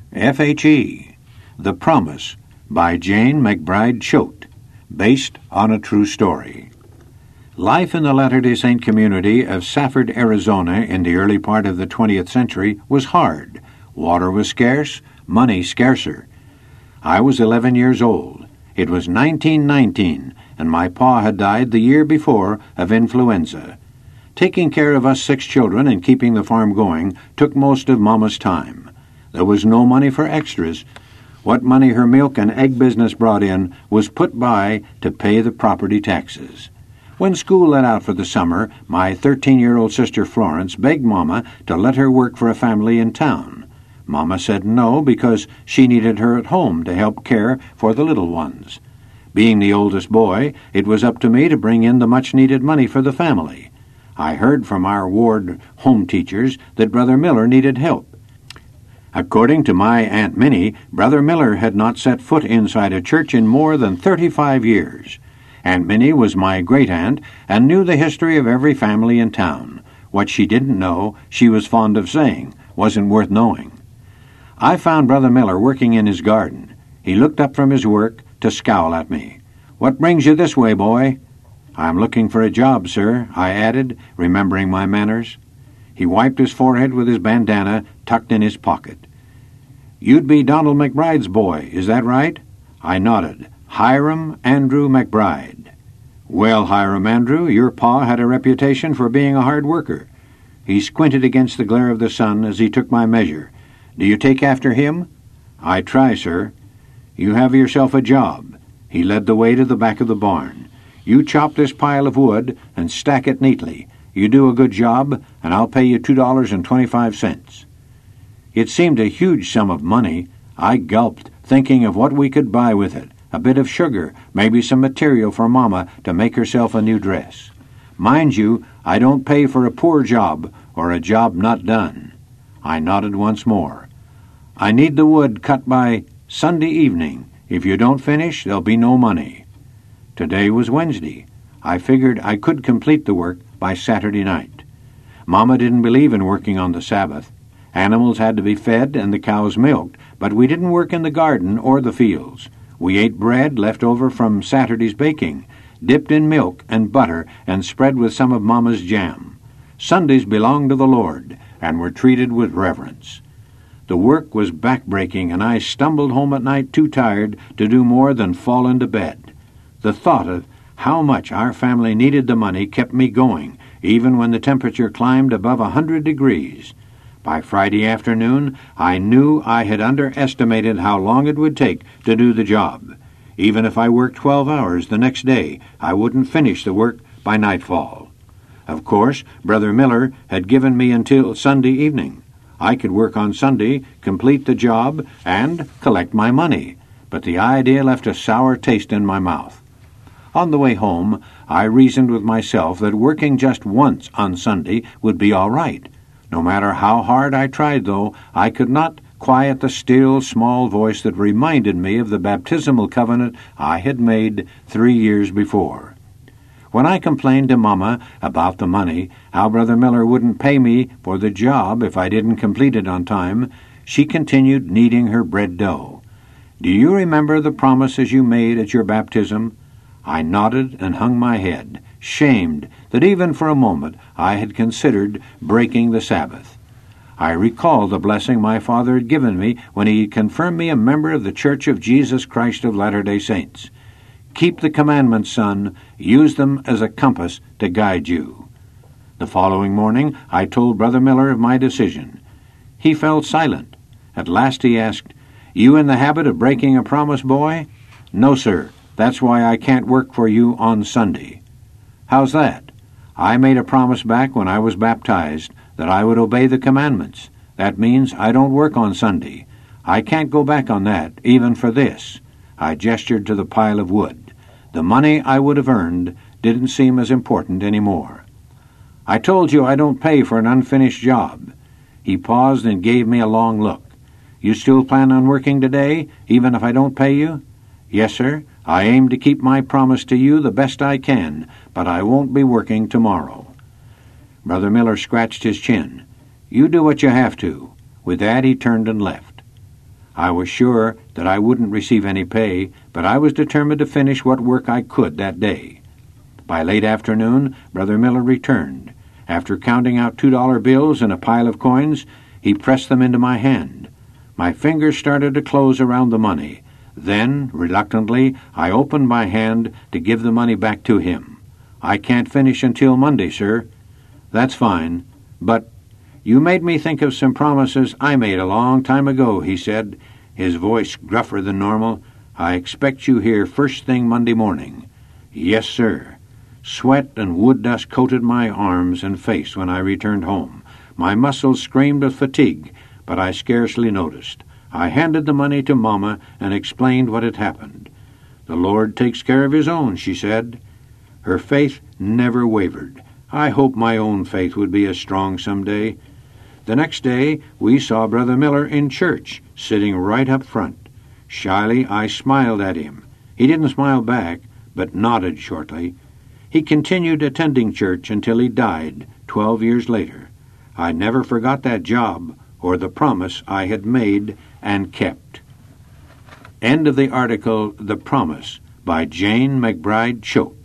FHE, The Promise, by Jane McBride Choate, based on a true story. Life in the Latter-day Saint community of Safford, Arizona in the early part of the 20th century was hard. Water was scarce, money scarcer. I was 11 years old. It was 1919, and my pa had died the year before of influenza. Taking care of us 6 children and keeping the farm going took most of Mama's time. There was no money for extras. What money her milk and egg business brought in was put by to pay the property taxes. When school let out for the summer, my 13-year-old sister Florence begged Mama to let her work for a family in town. Mama said no because she needed her at home to help care for the little ones. Being the oldest boy, it was up to me to bring in the much-needed money for the family. I heard from our ward home teachers that Brother Miller needed help. According to my Aunt Minnie, Brother Miller had not set foot inside a church in more than 35 years. Aunt Minnie was my great-aunt and knew the history of every family in town. What she didn't know, she was fond of saying, wasn't worth knowing. I found Brother Miller working in his garden. He looked up from his work to scowl at me. "What brings you this way, boy?" "I'm looking for a job, sir," I added, remembering my manners. He wiped his forehead with his bandana tucked in his pocket. "You'd be Donald McBride's boy, is that right?" I nodded. "Hiram Andrew McBride." "Well, Hiram Andrew, your pa had a reputation for being a hard worker." He squinted against the glare of the sun as he took my measure. "Do you take after him?" "I try, sir." "You have yourself a job." He led the way to the back of the barn. "You chop this pile of wood and stack it neatly. You do a good job, and I'll pay you $2.25. It seemed a huge sum of money. I gulped, thinking of what we could buy with it. A bit of sugar, maybe some material for Mama to make herself a new dress. Mind you, I don't pay for a poor job or a job not done. I nodded once more. "I need the wood cut by Sunday evening. If you don't finish, there'll be no money." Today was Wednesday. I figured I could complete the work by Saturday night. Mama didn't believe in working on the Sabbath. Animals had to be fed and the cows milked, but we didn't work in the garden or the fields. We ate bread left over from Saturday's baking, dipped in milk and butter and spread with some of Mama's jam. Sundays belonged to the Lord and were treated with reverence. The work was back-breaking, and I stumbled home at night too tired to do more than fall into bed. The thought of how much our family needed the money kept me going, even when the temperature climbed above 100 degrees. By Friday afternoon, I knew I had underestimated how long it would take to do the job. Even if I worked 12 hours the next day, I wouldn't finish the work by nightfall. Of course, Brother Miller had given me until Sunday evening. I could work on Sunday, complete the job, and collect my money, but the idea left a sour taste in my mouth. On the way home, I reasoned with myself that working just once on Sunday would be all right. No matter how hard I tried, though, I could not quiet the still, small voice that reminded me of the baptismal covenant I had made 3 years before. When I complained to Mama about the money, how Brother Miller wouldn't pay me for the job if I didn't complete it on time, she continued kneading her bread dough. "Do you remember the promises you made at your baptism?" I nodded and hung my head, shamed that even for a moment I had considered breaking the Sabbath. I recalled the blessing my father had given me when he confirmed me a member of the Church of Jesus Christ of Latter-day Saints. "Keep the commandments, son. Use them as a compass to guide you." The following morning I told Brother Miller of my decision. He fell silent. At last he asked, "You in the habit of breaking a promise, boy?" "No, sir. That's why I can't work for you on Sunday." "How's that?" "I made a promise back when I was baptized that I would obey the commandments. That means I don't work on Sunday. I can't go back on that, even for this." I gestured to the pile of wood. The money I would have earned didn't seem as important anymore. "I told you I don't pay for an unfinished job." He paused and gave me a long look. "You still plan on working today, even if I don't pay you?" "Yes, sir. I aim to keep my promise to you the best I can, but I won't be working tomorrow." Brother Miller scratched his chin. "You do what you have to." With that he turned and left. I was sure that I wouldn't receive any pay, but I was determined to finish what work I could that day. By late afternoon, Brother Miller returned. After counting out $2 bills and a pile of coins, he pressed them into my hand. My fingers started to close around the money. Then, reluctantly, I opened my hand to give the money back to him. "I can't finish until Monday, sir." "That's fine, but you made me think of some promises I made a long time ago," he said, his voice gruffer than normal. "I expect you here first thing Monday morning." "Yes, sir." Sweat and wood dust coated my arms and face when I returned home. My muscles screamed with fatigue, but I scarcely noticed. I handed the money to Mama and explained what had happened. "The Lord takes care of His own," she said. Her faith never wavered. I hoped my own faith would be as strong some day. The next day we saw Brother Miller in church, sitting right up front. Shyly I smiled at him. He didn't smile back, but nodded shortly. He continued attending church until he died 12 years later. I never forgot that job or the promise I had made and kept. End of the article, The Promise, by Jane McBride Choate.